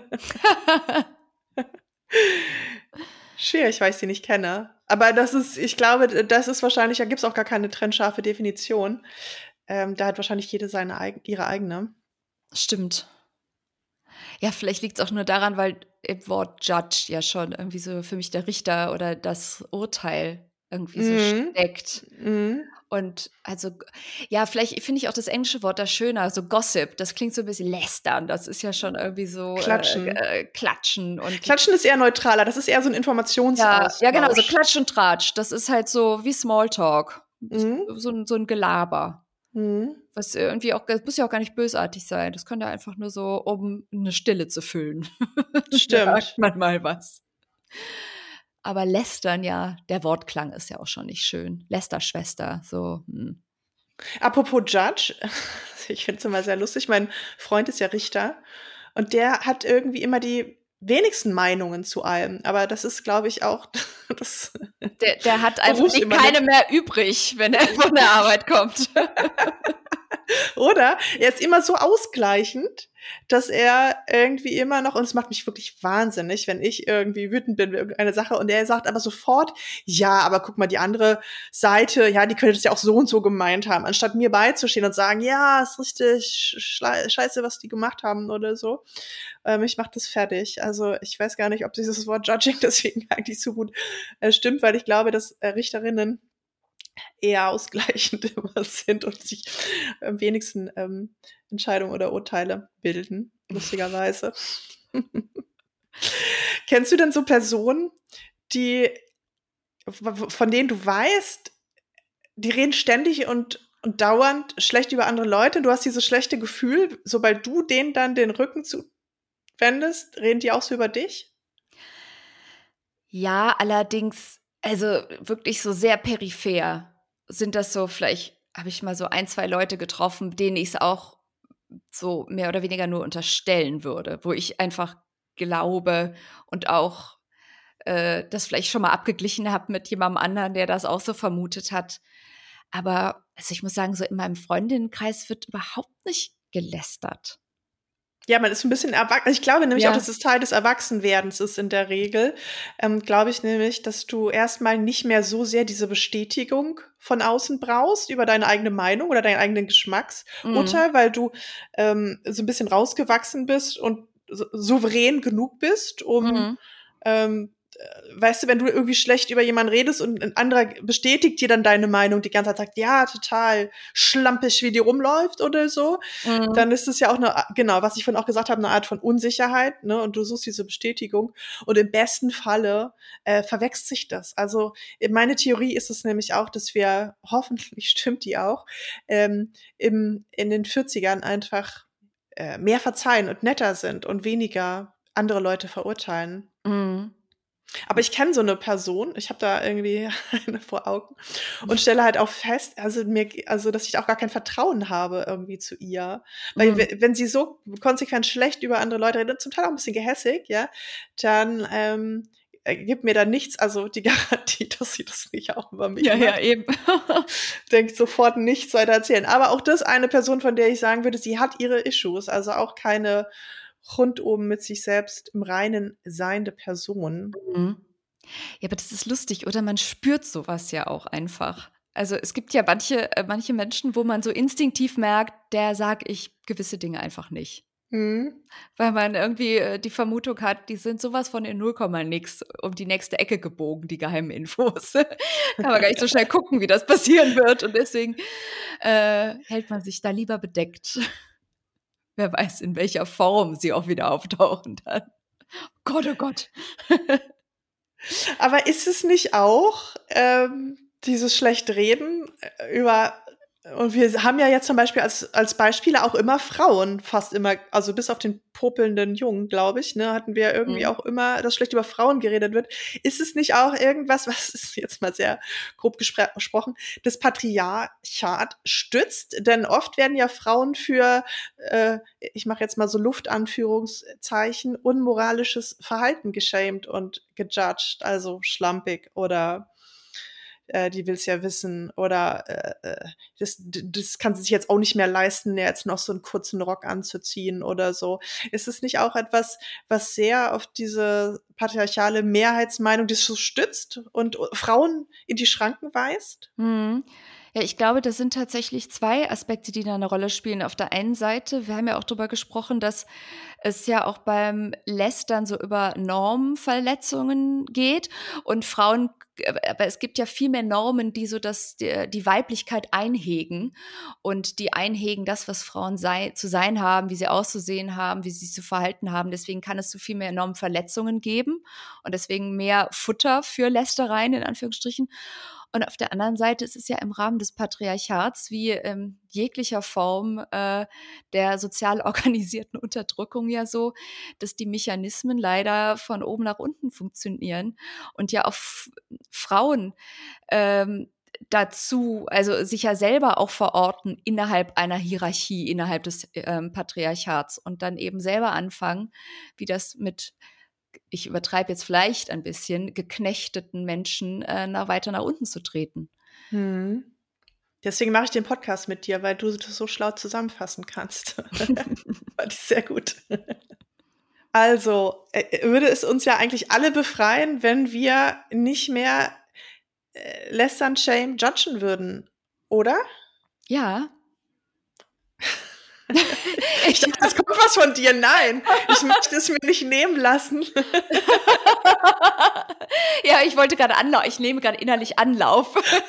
schwierig, weil ich sie nicht kenne. Aber das ist, ich glaube, das ist wahrscheinlich, da gibt es auch gar keine trennscharfe Definition. Ähm, da hat wahrscheinlich jede seine eig ihre eigene. Stimmt. Ja, vielleicht liegt's auch nur daran, weil im Wort Judge ja schon irgendwie so für mich der Richter oder das Urteil irgendwie so Mhm. steckt. Mhm. Und also, g ja, vielleicht finde ich auch das englische Wort da schöner, so Gossip, das klingt so 'n bisschen lästern. Das ist ja schon irgendwie so, äh, g Klatschen. äh, Klatschen und Klatschen ist eher neutraler, das ist eher so 'n ja, ja genau, so Informationsaustausch. Klatsch und Tratsch. Das ist halt so wie Smalltalk, Mhm. so 'n so 'n Gelaber. Mhm. Was irgendwie auch das muss ja auch gar nicht bösartig sein. Das kann ja einfach nur so, um 'ne Stille zu füllen. Sagt Stimmt. man mal was. Aber lästern, ja, der Wortklang ist ja auch schon nicht schön. Lästerschwester, so, hm. Apropos Judge, ich finde es immer sehr lustig. Mein Freund ist ja Richter und der hat irgendwie immer die wenigsten Meinungen zu allem. Aber das ist, glaube ich, auch das Der der hat einfach nicht keine berufsimmanent. mehr übrig, wenn er von der Arbeit kommt. Oder er ist immer so ausgleichend, dass er irgendwie immer noch, und es macht mich wirklich wahnsinnig, wenn ich irgendwie wütend bin über irgendeine Sache und er sagt aber sofort, ja, aber guck mal, die andere Seite, ja, die könnte das ja auch so und so gemeint haben, anstatt mir beizustehen und sagen, ja, ist richtig scheiße, was die gemacht haben oder so. Ähm, mich macht das fertig. Also ich weiß gar nicht, ob dieses Wort Judging deswegen eigentlich so gut äh, stimmt, weil ich glaube, dass äh, Richterinnen eher ausgleichend immer sind und sich am wenigsten ähm, Entscheidungen oder Urteile bilden, lustigerweise. Kennst du denn so Personen, die, von denen du weißt, die reden ständig und, und dauernd schlecht über andere Leute und du hast dieses schlechte Gefühl, sobald du denen dann den Rücken zuwendest, reden die auch so über dich? Ja, allerdings, also wirklich so sehr peripher sind das so vielleicht habe ich mal so ein, zwei Leute getroffen, denen ich's auch so mehr oder weniger nur unterstellen würde, wo ich einfach glaube und auch, äh, das vielleicht schon mal abgeglichen habe mit jemandem anderen, der das auch so vermutet hat. Aber also, ich muss sagen, so in meinem Freundinnenkreis wird überhaupt nicht gelästert. Ja, man ist ein bisschen erwachsen. Ich glaube nämlich auch, Ja. dass es Teil des Erwachsenwerdens ist in der Regel. Ähm, glaube ich nämlich, dass du erstmal nicht mehr so sehr diese Bestätigung von außen brauchst über deine eigene Meinung oder deinen eigenen Mhm. Geschmacksurteil, weil du ähm, so ein bisschen rausgewachsen bist und so souverän genug bist, um Mhm. ähm, weißt du, wenn du irgendwie schlecht über jemanden redest und ein anderer bestätigt dir dann deine Meinung die ganze Zeit, sagt, ja, total schlampig, wie die rumläuft oder so, mhm. dann ist es ja auch eine, genau, was ich vorhin auch gesagt habe, eine Art von Unsicherheit, ne, und du suchst diese Bestätigung und im besten Falle äh, verwechselt sich das. Also meine Theorie ist es nämlich auch, dass wir, hoffentlich stimmt die auch, ähm, im, in den vierzigern einfach äh, mehr verzeihen und netter sind und weniger andere Leute verurteilen. Mhm. Aber ich kenne so eine Person, ich habe da irgendwie eine vor Augen und stelle halt auch fest, also mir, also dass ich auch gar kein Vertrauen habe irgendwie zu ihr, weil Mhm. wenn sie so konsequent schlecht über andere Leute redet, zum Teil auch ein bisschen gehässig, ja, dann ähm, gibt mir da nichts, also die Garantie, dass sie das nicht auch über mich ja, macht. Ja, eben. Denkt sofort nichts weiter erzählen. Aber auch das eine Person, von der ich sagen würde, sie hat ihre Issues, also auch keine rundum mit sich selbst im Reinen seiende Person. Mhm. Ja, aber das ist lustig, oder? Man spürt sowas ja auch einfach. Also es gibt ja manche, äh, manche Menschen, wo man so instinktiv merkt, der sag ich gewisse Dinge einfach nicht. Mhm. Weil man irgendwie äh, die Vermutung hat, die sind sowas von in null Komma nix um die nächste Ecke gebogen, die geheimen Infos. Kann man gar nicht so schnell gucken, wie das passieren wird. Und deswegen äh, hält man sich da lieber bedeckt. Wer weiß, in welcher Form sie auch wieder auftauchen dann. Gott, oh Gott. Aber ist es nicht auch ähm, dieses schlechte Reden über, und wir haben ja jetzt zum Beispiel als, als Beispiele auch immer Frauen, fast immer, also bis auf den popelnden Jungen, glaube ich, ne, hatten wir irgendwie mhm. auch immer, dass schlecht über Frauen geredet wird. Ist es nicht auch irgendwas, was ist jetzt mal sehr grob gesprochen, das Patriarchat stützt? Denn oft werden ja Frauen für, äh, ich mache jetzt mal so Luftanführungszeichen, unmoralisches Verhalten geschämt und gejudged, also schlampig oder äh, die will's ja wissen oder äh, das, das kann sie sich jetzt auch nicht mehr leisten, jetzt noch so einen kurzen Rock anzuziehen oder so. Ist es nicht auch etwas, was sehr auf diese patriarchale Mehrheitsmeinung das so stützt und Frauen in die Schranken weist? Mhm. Ja, ich glaube, das sind tatsächlich zwei Aspekte, die da eine Rolle spielen. Auf der einen Seite, wir haben ja auch drüber gesprochen, dass es ja auch beim Lästern so über Normverletzungen geht und Frauen, aber es gibt ja viel mehr Normen, die so das, die, die Weiblichkeit einhegen und die einhegen das, was Frauen sei, zu sein haben, wie sie auszusehen haben, wie sie sich zu verhalten haben. Deswegen kann es so viel mehr Normverletzungen geben und deswegen mehr Futter für Lästereien in Anführungsstrichen. Und auf der anderen Seite ist es ja im Rahmen des Patriarchats wie ähm, jeglicher Form äh, der sozial organisierten Unterdrückung ja so, dass die Mechanismen leider von oben nach unten funktionieren und ja auch F- Frauen ähm, dazu, also sich ja selber auch verorten innerhalb einer Hierarchie, innerhalb des ähm, Patriarchats und dann eben selber anfangen, wie das mit, ich übertreibe jetzt vielleicht ein bisschen, geknechteten Menschen äh, nach, weiter nach unten zu treten. Hm. Deswegen mache ich den Podcast mit dir, weil du das so schlau zusammenfassen kannst. Fand ich sehr gut. Also, äh, würde es uns ja eigentlich alle befreien, wenn wir nicht mehr äh, lästern, shame, judgen würden, oder? Ja. Ich dachte, es kommt was von dir. Nein, ich möchte es mir nicht nehmen lassen. Ja, ich wollte gerade Anlauf, ich nehme gerade innerlich Anlauf.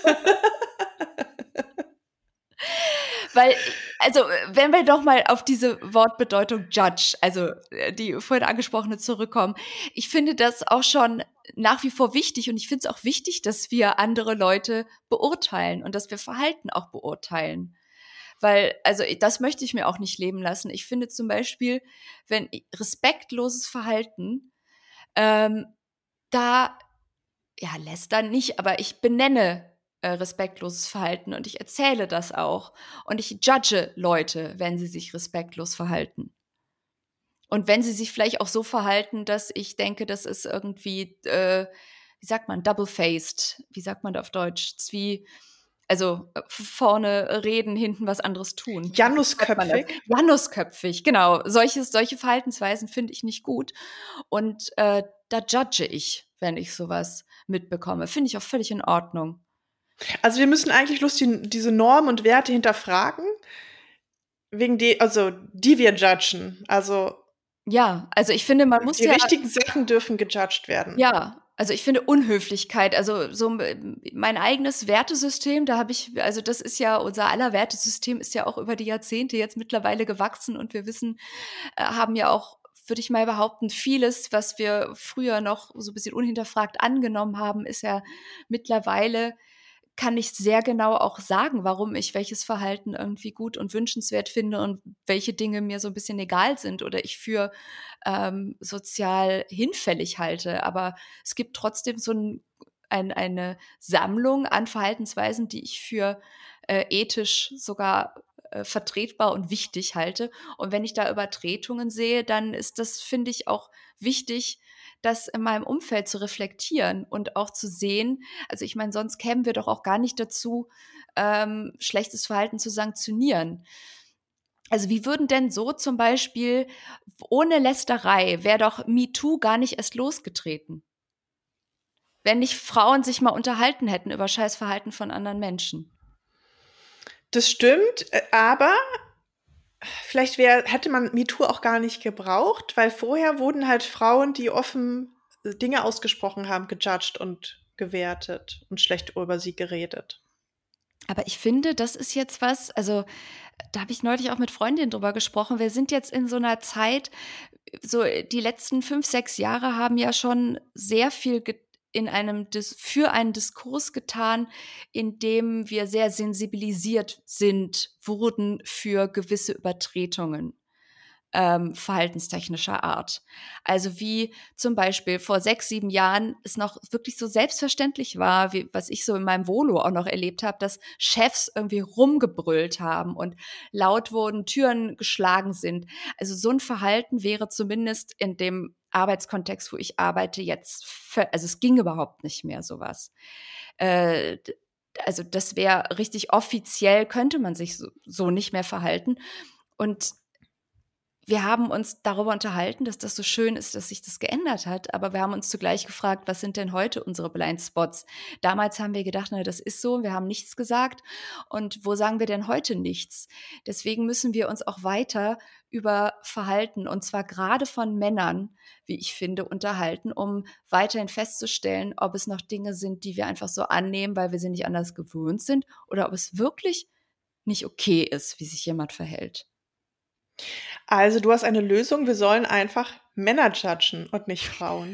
Weil, also, wenn wir doch mal auf diese Wortbedeutung Judge, also die vorhin angesprochene, zurückkommen. Ich finde das auch schon nach wie vor wichtig und ich finde es auch wichtig, dass wir andere Leute beurteilen und dass wir Verhalten auch beurteilen. Weil, also das möchte ich mir auch nicht leben lassen. Ich finde zum Beispiel, wenn respektloses Verhalten, ähm, da, ja, lästern nicht, aber ich benenne äh, respektloses Verhalten und ich erzähle das auch. Und ich judge Leute, wenn sie sich respektlos verhalten. Und wenn sie sich vielleicht auch so verhalten, dass ich denke, das ist irgendwie, äh, wie sagt man, double-faced, wie sagt man da auf Deutsch, Zwie... Also vorne reden, hinten was anderes tun. Janusköpfig. Janusköpfig, genau. Solches, solche Verhaltensweisen finde ich nicht gut. Und äh, da judge ich, wenn ich sowas mitbekomme. Finde ich auch völlig in Ordnung. Also wir müssen eigentlich bloß die, diese Normen und Werte hinterfragen, wegen die, also die wir judgen. Also ja, also ich finde, man muss die ja... richtigen Sachen dürfen gejudged werden. Ja, Also ich finde Unhöflichkeit, also so mein eigenes Wertesystem, da habe ich, also das ist ja, unser aller Wertesystem ist ja auch über die Jahrzehnte jetzt mittlerweile gewachsen und wir wissen, äh, haben ja auch, würde ich mal behaupten, vieles, was wir früher noch so ein bisschen unhinterfragt angenommen haben, ist ja mittlerweile, kann ich sehr genau auch sagen, warum ich welches Verhalten irgendwie gut und wünschenswert finde und welche Dinge mir so ein bisschen egal sind oder ich für ähm, sozial hinfällig halte. Aber es gibt trotzdem so ein, ein, eine Sammlung an Verhaltensweisen, die ich für äh, ethisch sogar äh, vertretbar und wichtig halte. Und wenn ich da Übertretungen sehe, dann ist das, finde ich, auch wichtig, das in meinem Umfeld zu reflektieren und auch zu sehen, also ich meine, sonst kämen wir doch auch gar nicht dazu, ähm, schlechtes Verhalten zu sanktionieren. Also wie würden denn so zum Beispiel, ohne Lästerei, wäre doch MeToo gar nicht erst losgetreten, wenn nicht Frauen sich mal unterhalten hätten über Scheißverhalten von anderen Menschen. Das stimmt, aber vielleicht wär, hätte man MeToo auch gar nicht gebraucht, weil vorher wurden halt Frauen, die offen Dinge ausgesprochen haben, gejudged und gewertet und schlecht über sie geredet. Aber ich finde, das ist jetzt was, also da habe ich neulich auch mit Freundinnen drüber gesprochen, wir sind jetzt in so einer Zeit, so die letzten fünf, sechs Jahre haben ja schon sehr viel ge- in einem Dis- für einen Diskurs getan, in dem wir sehr sensibilisiert sind, wurden für gewisse Übertretungen. Ähm, verhaltenstechnischer Art. Also wie zum Beispiel vor sechs, sieben Jahren es noch wirklich so selbstverständlich war, wie, was ich so in meinem Volo auch noch erlebt habe, dass Chefs irgendwie rumgebrüllt haben und laut wurden, Türen geschlagen sind. Also so ein Verhalten wäre zumindest in dem Arbeitskontext, wo ich arbeite, jetzt, ver- also es ging überhaupt nicht mehr sowas. Äh, also das wäre richtig offiziell, könnte man sich so, so nicht mehr verhalten. Und wir haben uns darüber unterhalten, dass das so schön ist, dass sich das geändert hat. Aber wir haben uns zugleich gefragt, was sind denn heute unsere Blindspots? Damals haben wir gedacht, na, das ist so, wir haben nichts gesagt. Und wo sagen wir denn heute nichts? Deswegen müssen wir uns auch weiter über Verhalten, und zwar gerade von Männern, wie ich finde, unterhalten, um weiterhin festzustellen, ob es noch Dinge sind, die wir einfach so annehmen, weil wir sie nicht anders gewöhnt sind, oder ob es wirklich nicht okay ist, wie sich jemand verhält. Also du hast eine Lösung, wir sollen einfach Männer judgen und nicht Frauen.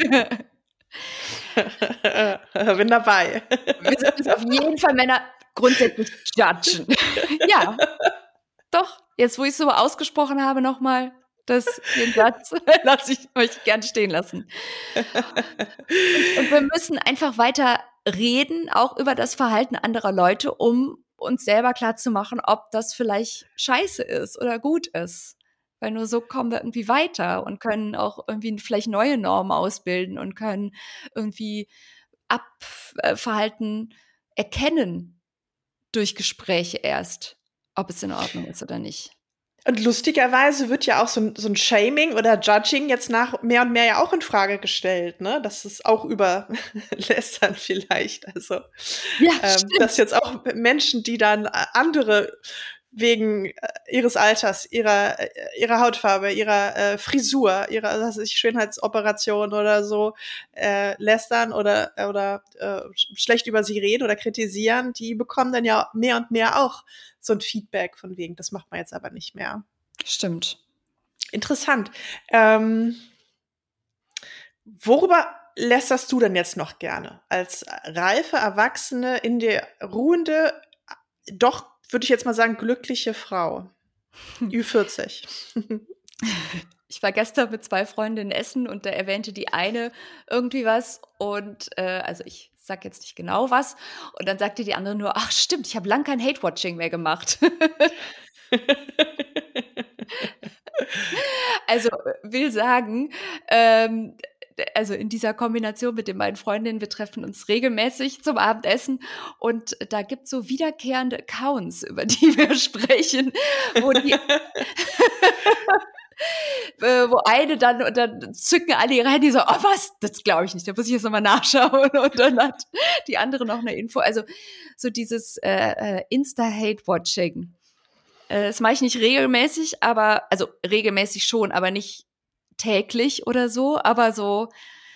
Bin dabei. Wir müssen auf jeden Fall Männer grundsätzlich judgen. Ja, doch. Jetzt, wo ich es so ausgesprochen habe, nochmal, den Satz lasse ich euch gern stehen lassen. Und, und wir müssen einfach weiter reden, auch über das Verhalten anderer Leute, um uns selber klarzumachen, ob das vielleicht scheiße ist oder gut ist. Weil nur so kommen wir irgendwie weiter und können auch irgendwie vielleicht neue Normen ausbilden und können irgendwie Abverhalten erkennen durch Gespräche erst, ob es in Ordnung ist oder nicht. Und lustigerweise wird ja auch so ein, so ein Shaming oder Judging jetzt nach mehr und mehr ja auch in Frage gestellt, ne? Das ist auch über Lästern vielleicht. Also, ja, ähm, dass jetzt auch Menschen, die dann andere wegen äh, ihres Alters, ihrer äh, ihrer Hautfarbe, ihrer äh, Frisur, ihrer was weiß ich, Schönheitsoperation oder so äh, lästern oder oder äh, schlecht über sie reden oder kritisieren, die bekommen dann ja mehr und mehr auch so ein Feedback von wegen, das macht man jetzt aber nicht mehr. Stimmt. Interessant. Ähm, worüber lästerst du denn jetzt noch gerne als reife Erwachsene in der ruhende, doch würde ich jetzt mal sagen, glückliche Frau. Ü vierzig. Ich war gestern mit zwei Freundinnen essen und da erwähnte die eine irgendwie was und äh, also ich sag jetzt nicht genau was und dann sagte die andere nur, ach stimmt, ich habe lang kein Hate-Watching mehr gemacht. Also will sagen, ähm, also in dieser Kombination mit den beiden Freundinnen, wir treffen uns regelmäßig zum Abendessen und da gibt es so wiederkehrende Accounts, über die wir sprechen, wo die äh, wo eine dann, und dann zücken alle ihre Handy so, oh was, das glaube ich nicht, da muss ich jetzt nochmal nachschauen und dann hat die andere noch eine Info. Also so dieses äh, Insta-Hate-Watching. Äh, das mache ich nicht regelmäßig, aber, also regelmäßig schon, aber nicht täglich oder so, aber so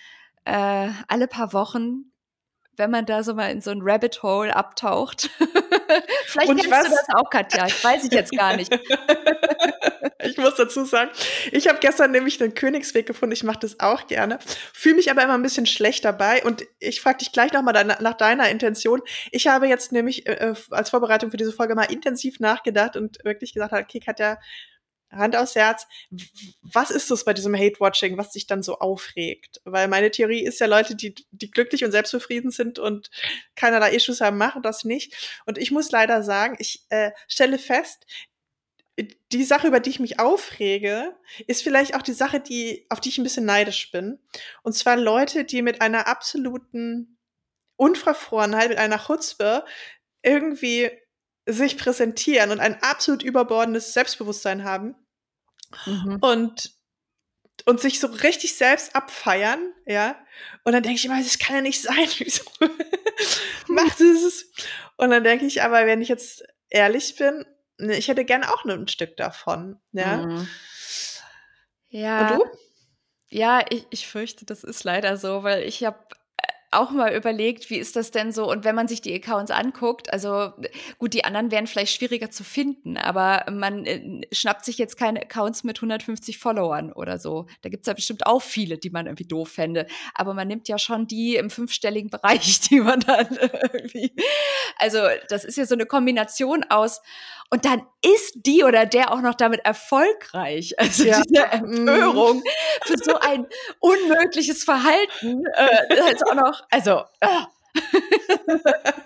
äh, alle paar Wochen, wenn man da so mal in so ein Rabbit Hole abtaucht. Vielleicht Und kennst was? du das auch, Katja. Ich weiß ich jetzt gar nicht. Ich muss dazu sagen, ich habe gestern nämlich den Königsweg gefunden. Ich mache das auch gerne, fühle mich aber immer ein bisschen schlecht dabei. Und ich frage dich gleich nochmal deine, nach deiner Intention. Ich habe jetzt nämlich äh, als Vorbereitung für diese Folge mal intensiv nachgedacht und wirklich gesagt, okay, Katja, Hand aufs Herz, was ist das bei diesem Hate-Watching, was dich dann so aufregt? Weil meine Theorie ist ja, Leute, die, die glücklich und selbstzufrieden sind und keinerlei Issues haben, machen das nicht. Und ich muss leider sagen, ich äh, stelle fest, die Sache, über die ich mich aufrege, ist vielleicht auch die Sache, die, auf die ich ein bisschen neidisch bin. Und zwar Leute, die mit einer absoluten Unverfrorenheit, mit einer Chutzpe irgendwie sich präsentieren und ein absolut überbordendes Selbstbewusstsein haben Mhm. und, und sich so richtig selbst abfeiern, ja. Und dann denke ich immer, das kann ja nicht sein. Wieso macht es? Und dann denke ich aber, wenn ich jetzt ehrlich bin, ich hätte gerne auch nur ein Stück davon, ja. Mhm. Ja. Und du? Ja, ich, ich fürchte, das ist leider so, weil ich habe auch mal überlegt, wie ist das denn so? Und wenn man sich die Accounts anguckt, also gut, die anderen wären vielleicht schwieriger zu finden, aber man äh, schnappt sich jetzt keine Accounts mit hundertfünfzig Followern oder so. Da gibt's ja bestimmt auch viele, die man irgendwie doof fände. Aber man nimmt ja schon die im fünfstelligen Bereich, die man dann irgendwie. Also, das ist ja so eine Kombination aus. Und dann ist die oder der auch noch damit erfolgreich. Also Ja. diese Empörung für so ein unmögliches Verhalten. Äh, halt auch noch, also. Äh.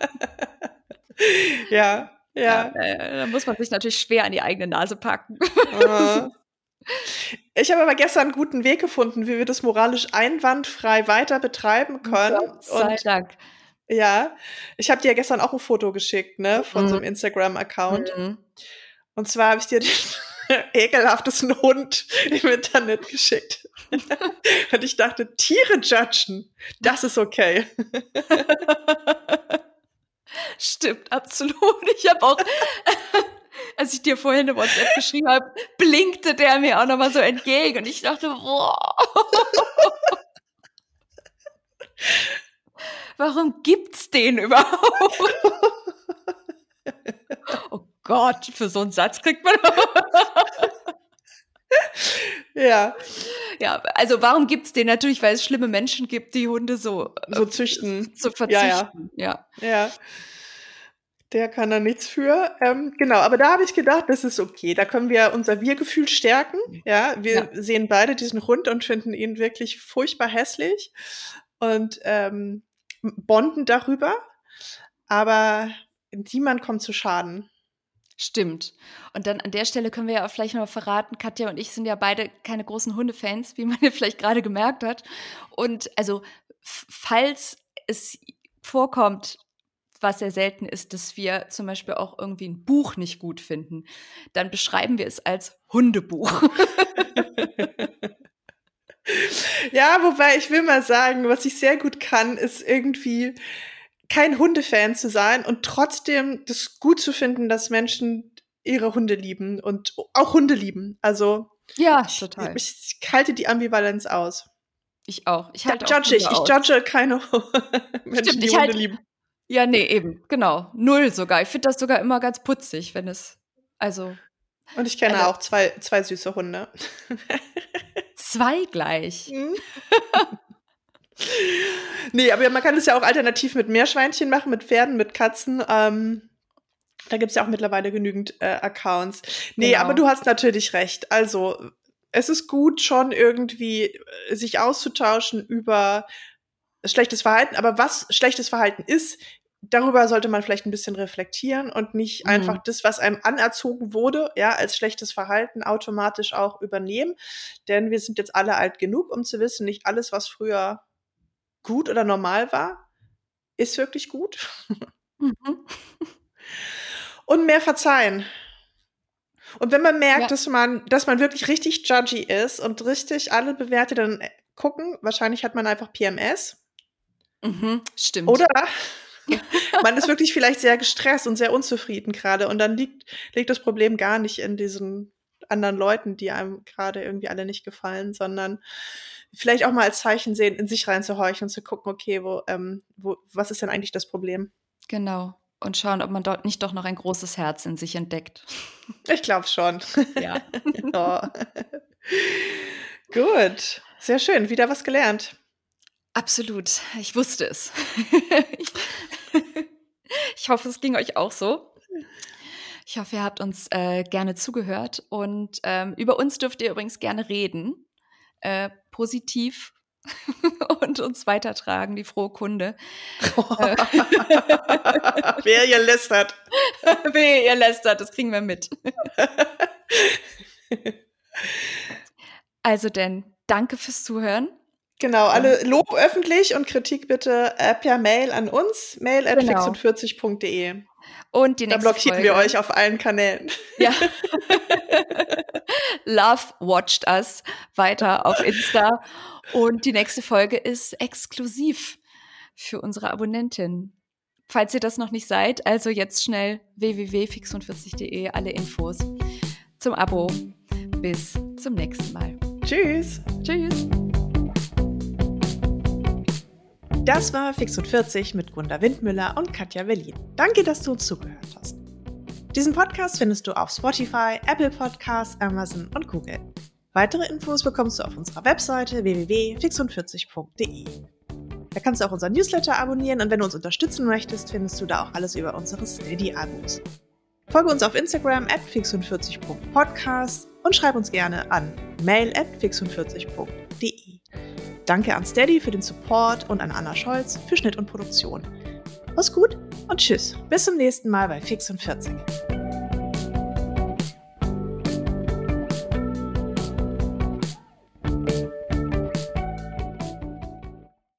Ja, ja. Ja, äh, da muss man sich natürlich schwer an die eigene Nase packen. Äh. Ich habe aber gestern einen guten Weg gefunden, wie wir das moralisch einwandfrei weiter betreiben können. Gott sei Und Dank. ja, ich habe dir ja gestern auch ein Foto geschickt, ne, von Mhm. so einem Instagram-Account. Mhm. Und zwar habe ich dir den ekelhaftesten Hund im Internet geschickt. Und ich dachte, Tiere judgen, das ist okay. Stimmt, absolut. Ich habe auch, als ich dir vorhin eine WhatsApp geschrieben habe, blinkte der mir auch nochmal so entgegen. Und ich dachte, boah. Warum gibt's den überhaupt? Oh Gott, für so einen Satz kriegt man. Ja. Ja, also warum gibt's den? Natürlich, weil es schlimme Menschen gibt, die Hunde so, So äh, züchten. zu verzichten. Ja, ja. Ja. Der kann da nichts für. Ähm, genau, aber da habe ich gedacht, das ist okay. Da können wir unser Wir-Gefühl stärken. Ja, wir Ja. sehen beide diesen Hund und finden ihn wirklich furchtbar hässlich und ähm, bonden darüber. Aber niemand kommt zu Schaden. Stimmt. Und dann an der Stelle können wir ja auch vielleicht noch verraten, Katja und ich sind ja beide keine großen Hundefans, wie man ja vielleicht gerade gemerkt hat. Und also, f- falls es vorkommt, was sehr selten ist, dass wir zum Beispiel auch irgendwie ein Buch nicht gut finden, dann beschreiben wir es als Hundebuch. Ja, wobei ich will mal sagen, was ich sehr gut kann, ist irgendwie kein Hundefan zu sein und trotzdem das gut zu finden, dass Menschen ihre Hunde lieben und auch Hunde lieben. Also Ja, ich, total. ich halte die Ambivalenz aus. Ich auch. Ich Da halte auch judge ich. Hunde Ich aus. judge keine Menschen, Stimmt, die ich Hunde halt- lieben. Ja, nee, eben, genau. Null sogar. Ich finde das sogar immer ganz putzig, wenn es, also Und ich kenne Also- auch zwei, zwei süße Hunde. zwei gleich. Hm? Nee, aber man kann es ja auch alternativ mit Meerschweinchen machen, mit Pferden, mit Katzen. Ähm, da gibt's ja auch mittlerweile genügend äh, Accounts. Nee, Genau. aber du hast natürlich recht. Also, es ist gut, schon irgendwie äh, sich auszutauschen über schlechtes Verhalten. Aber was schlechtes Verhalten ist, darüber sollte man vielleicht ein bisschen reflektieren und nicht Mhm. einfach das, was einem anerzogen wurde, ja, als schlechtes Verhalten automatisch auch übernehmen. Denn wir sind jetzt alle alt genug, um zu wissen, nicht alles, was früher gut oder normal war, ist wirklich gut. Mhm. Und mehr verzeihen. Und wenn man merkt, Ja. dass man, dass man wirklich richtig judgy ist und richtig alle bewertet, dann gucken, wahrscheinlich hat man einfach P M S. Mhm. Stimmt. Oder man ist wirklich vielleicht sehr gestresst und sehr unzufrieden gerade. Und dann liegt, liegt das Problem gar nicht in diesen anderen Leuten, die einem gerade irgendwie alle nicht gefallen, sondern vielleicht auch mal als Zeichen sehen, in sich reinzuhorchen und zu gucken, okay, wo, ähm, wo, was ist denn eigentlich das Problem? Genau. Und schauen, ob man dort nicht doch noch ein großes Herz in sich entdeckt. Ich glaube schon. Ja. Oh. Gut, sehr schön. Wieder was gelernt. Absolut. Ich wusste es. Ich hoffe, es ging euch auch so. Ich hoffe, ihr habt uns äh, gerne zugehört. Und ähm, über uns dürft ihr übrigens gerne reden. Äh, positiv und uns weitertragen, die frohe Kunde. Wer ihr lästert. Wer ihr lästert, das kriegen wir mit. Also denn, danke fürs Zuhören. Genau, alle Lob öffentlich und Kritik bitte äh, per Mail an uns, mail at Genau. fixundvierzig punkt de. Und die Da nächste blockieren Folge, wir euch auf allen Kanälen. Ja. Love watched us weiter auf Insta. Und die nächste Folge ist exklusiv für unsere Abonnentin. Falls ihr das noch nicht seid, also jetzt schnell w w w punkt fixundvierzig punkt de, alle Infos zum Abo. Bis zum nächsten Mal. Tschüss. Tschüss. Das war Fix und vierzig mit Gunda Windmüller und Katja Berlin. Danke, dass du uns zugehört hast. Diesen Podcast findest du auf Spotify, Apple Podcasts, Amazon und Google. Weitere Infos bekommst du auf unserer Webseite w w w punkt fixundvierzig punkt de. Da kannst du auch unseren Newsletter abonnieren und wenn du uns unterstützen möchtest, findest du da auch alles über unsere Steady-Abos. Folge uns auf Instagram at fixundvierzig punkt podcast und schreib uns gerne an mail at fixundvierzig punkt de. Danke an Steady für den Support und an Anna Scholz für Schnitt und Produktion. Mach's gut und tschüss. Bis zum nächsten Mal bei Fix und vierzig.